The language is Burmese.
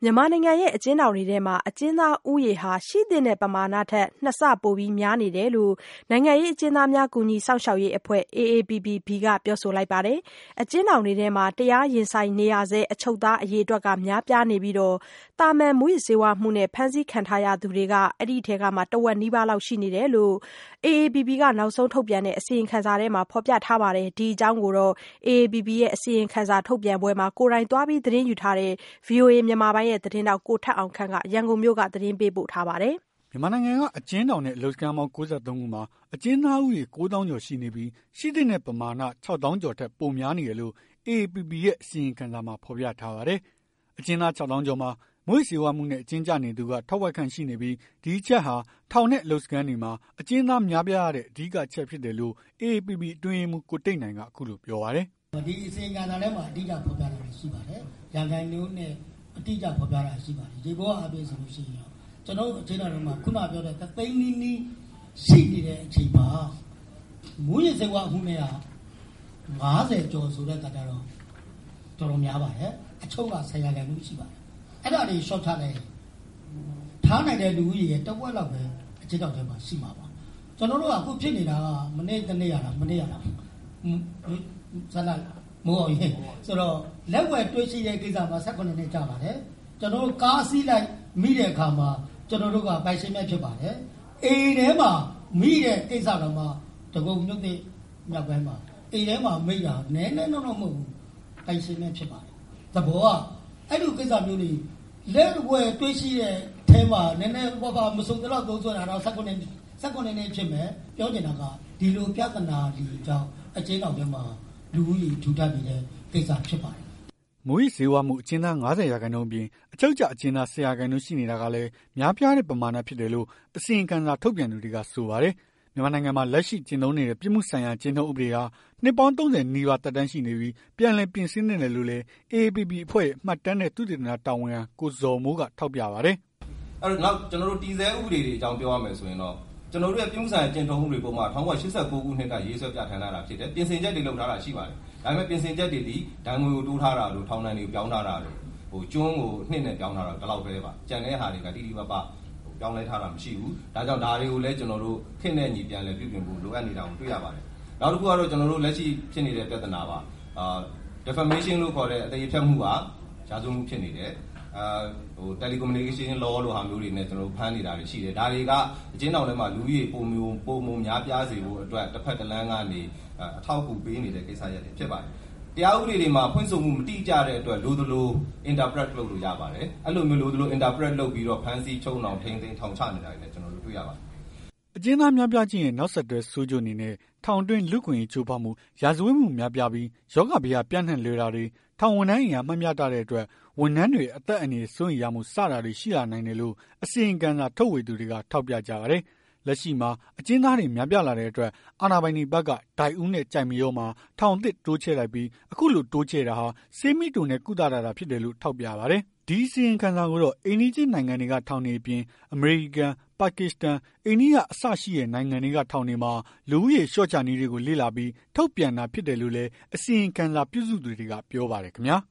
မြန်မာနိုင်ငံရဲ့အကျဉ်းထောင်တွေထဲမှာအကျဉ်းသားဦးရေဟာရှိသင့်တဲ့ပမာဏထက်2 ဆပိုပြီးများနေတယ်လို့နိုင်ငံရေးအကျဉ်းသားများကူညီစောင့်ရှောက်ရေးအဖွဲ့ AAPPB ကပြောဆိုလိုက်ပါတယ်။အကျဉ်းထောင်တွေထဲမှာတရားရင်ဆိုင်နေရဆဲအချုပ်သားအရေအတွက်ကများပြားနေပြီးသာမန်မူးယစ်ဆေးဝါးမှုနဲ့ဖမ်းဆီးခံထားရသူတွေကအဲဒီထဲကတဝက်နီးပါးလောက်ရှိနေတယ်လို့ AAPPB ကနောက်ဆုံးထုတ်ပြန်တဲ့အစီရင်ခံစာထဲမှာဖော်ပြထားပါတယ်။ဒီအကြောင်းကိုAAPPB ရဲ့အစီရင်ခံစာထုတ်ပြန်ပွဲမှာကိုယ်တိုင်သွားပြီးသတင်းယူထားတဲ့ VOA မြန်မာပိုင်းရဲ့သတင်းတောက်ကိုထက်အောင်ခန့်ကရန်ကုန်မြို့ကသတင်းပေးပို့ထားပါတယ်။မြန်မာနိုင်ငံကအကျဉ်းထောင်နဲ့အလုပ်စခန်းပေါင်း93ခုမှာအကျဉ်းသားဦးရေ9000ကျော်ရှိနေပြီးရှိသင့်တဲ့ပမာဏ6000ကျော်ထက်ပိုများနေတယ်လို့ AAPPB ရဲ့အစီရင်ခံစာမှာဖော်ပြထားပါတယ်။အကျဉ်းသား6000ကျော်မှာမွေးစေဝါမှုနဲ့အကျဉ်းကျနေသူကထောက်ဝက်ခန့်ရှိနေပြီးဒီအချက်ဟာထောင်နဲ့အလုပ်စခန်းတွေမှာအကျဉ်းသားများပြားရတဲ့အဓိကအချက်ဖြစ်တယ်လို့ AAPPB အတွင်းရေးမှူးကိုတိတ်နိုင်ကအခုလိုပြောပါတယ်။ဒီအစီရင်ခံစာထဲမှာအဓိကဖော်ပြတာရှိပါတယ်။ရန်ကုန်မြို့နဲ့အတိအကျဖော်ပြတာရှိပါတယ်။ဒီဘောအပေးဆိုလို့ရှိရင်ကျွန်တော်အခြေတော်မှာခုနပြောတဲ့သသိန်းနီးရှိနေတဲ့အချိန်မှာမူရစေဝါမှုနဲ့50ကျော်ဆိုတဲ့ကတည်းကတော့တော်တော်များပါတယ်။အချုပ်က10ရာခိုင်နှုန်းရှိပါတယ်။အဲ့ဒါတွေ short ထားလိုက်ထားနိုင်တဲ့လူဦးရေတဝက်လောက်ပဲအခြေတော်ထဲမှာရှိမှာပါ။ကျွန်တော်တို့ကအခုဖြစ်နေတာကမနေ့တနေ့ရတာဇာတ်မိုးအောင်ရင်ဆိုတော့လက်ဝဲတွေးရှိတဲ့ကိစ္စမှာ18နှစ်ကြာပါတယ်ကျွန်တော်တို့ကားစီးလိုက်မိတဲ့အခါမှာကျွန်တော်တို့ကပိုင်ရှင်မဲ့ဖြစ်ပါတယ်အေးထဲမှာမိတဲ့ကိစ္စတော့မှတကုံမြုပ်တဲ့မြောက်ပိုင်းမှာအေးထဲမှာမိတာနည်းနည်းတော့မဟုတ်ဘူးပိုင်ရှင်မဲ့ဖြစ်ပါတယ်သဘောကအဲ့လိုကိစ္စမျိုးတွေလက်ဝဲတွေးရှိတဲ့အဲမှာနည်းနည်းဘာမစုံတော့သုံးဆိုတာတော့18နှစ်ဖြစ်မယ်ပြောနေတာကဒီလိုပြဿနာဒီကြောင့်အကျဉ်းတော်ထဲမှာလူဦးရေထူထပ်နေတဲ့ကိစ္စဖြစ်ပါတယ်။မူရစေဝါမှုအကျဉ်းသား90ရာခိုင်နှုန်းပြင်အချုပ်ကျအကျဉ်းသား10ရာခိုင်နှုန်းရှိနေတာကလည်းများပြားတဲ့ပမာဏဖြစ်တယ်လို့အစီရင်ခံစာထုတ်ပြန်သူတွေကဆိုပါတယ်။မြန်မာနိုင်ငံမှာလက်ရှိကျင့်သုံးနေတဲ့ပြည်မှုဆိုင်ရာကျင့်သုံးဥပဒေဟာနှစ်ပေါင်း30နီးပါးတက်တန်းရှိနေပြီးပြန်လည်ပြင်ဆင်နေတယ်လို့လည်း AAPPB အဖွဲ့မှတ်တမ်းတဲ့သုတေသနတာဝန်ခံကိုဇော်မိုးကထောက်ပြပါတယ်။အဲ့တော့နောက်ကျွန်တော်တို့တည်ဆဲဥပဒေတွေအကြောင်းပြောရမယ်ဆိုရင်တော့ကျွန်တော်တို့ရဲ့ပြည်မှုဆိုင်ရာကျင့်သုံးဥပဒေပုံမှာ1989ခုနှစ်ကရေးဆွဲပြဋ္ဌာန်းလာတာဖြစ်တယ်ပြင်ဆင်ချက်တွေလုပ်ထားတာရှိပါတယ်ဒါပေမဲ့ပြင်ဆင်ချက်တွေဒီဒဏ်ငွေကိုတိုးထားတာတို့ထောင်ဒဏ်တွေကိုပြောင်းထားတာတို့ကျွန်းကိုနှစ်နဲ့ပြောင်းထားတာဒီလောက်ပဲပါကြံတဲ့ဟာတွေကတိတိပပပြောင်းလဲထားတာမရှိဘူးဒါကြောင့်ဒါတွေကိုလည်းကျွန်တော်တို့ခင့်နဲ့ညီပြန်လဲပြုပြင်ဖို့လိုအပ်နေတာကိုတွေ့ရပါတယ်နောက်တစ်ခုကတော့ကျွန်တော်တို့လက်ရှိဖြစ်နေတဲ့ပြဿနာပါdefamation လို့ခေါ်တဲ့အသေးဖြတ်မှုကရာဇဝတ်မှုဖြစ်နေတယ်telecommunication law လို့ဟာမျိုးတွေနဲ့ကျွန်တော်ဖမ်းနေတာတွေရှိတယ်ဒါတွေကအကျဉ်းထောင်ထဲမှာလူကြီးပုံမများပြားစေဖို့အတွက်တစ်ဖက်တစ်လမ်းကနေအထောက်အကူပေးနေတဲ့ကိစ္စရပ်တွေဖြစ်ပါတယ်တရားဥပဒေတွေမှာဖွင့်ဆိုမှုမတိကျတဲ့အတွက်လိုသလို interpret လုပ်လို့ရပါတယ်အဲ့လိုမျိုးလိုသလို interpret လုပ်ပြီးတော့ဖမ်းဆီးချုံနှောင်ထိန်းသိမ်းထောင်ချနေတာတွေလည်းကျွန်တော်တို့တွေ့ရပါတယ်အကျဉ်းသားများပြားခြင်းရဲ့နောက်ဆက်တွဲဆိုးကျိုးအနေနဲ့ထောင်တွင်းလူခွင့်ရေးချိုးဖောက်မှုရာဇဝတ်မှုများပြားပြီးယောဂဗျာပြန့်နှံ့လွယ်တာတွေထောင်ဝန်ထမ်းအင်အားမှတ်များတဲ့အတွက်ဝန်ထမ်းတွေအသက်အန္တရာယ်စိုးရိမ်ရမှုစတာတွေရှိလာနိုင်တယ်လို့အစီရင်ခံစာထုတ်ဝေသူတွေကထောက်ပြကြပါတယ်။လက်ရှိမှာအကျဉ်းသားတွေများပြားလာတဲ့အတွက်အာဏာပိုင်တွေဘက်ကဒိုင်ဦးနဲ့ကြိုက်မရောမှာထောင်အသစ်တိုးချဲ့လိုက်ပြီးအခုလိုတိုးချဲ့တာဟာစေးမီတိုနဲ့ကုသတာဖြစ်တယ်လို့ထောက်ပြပါတယ်။ဒီအစီရင်ခံစာကိုတော့အိန္ဒိယနိုင်ငံတွေကထောင်နေအပြင်အမေရိကန်ပါကစ္စတန်အိန္ဒိယအစရှိတဲ့နိုင်ငံတွေကထောင်တွေမှာလူဦးရေလျှော့ချနည်းတွေကိုလေ့လာပြီးထုတ်ပြန်တာဖြစ်တယ်လို့လည်းအစီရင်ခံစာပြုစုသူတွေကပြောပါတယ်ခင်ဗျာ။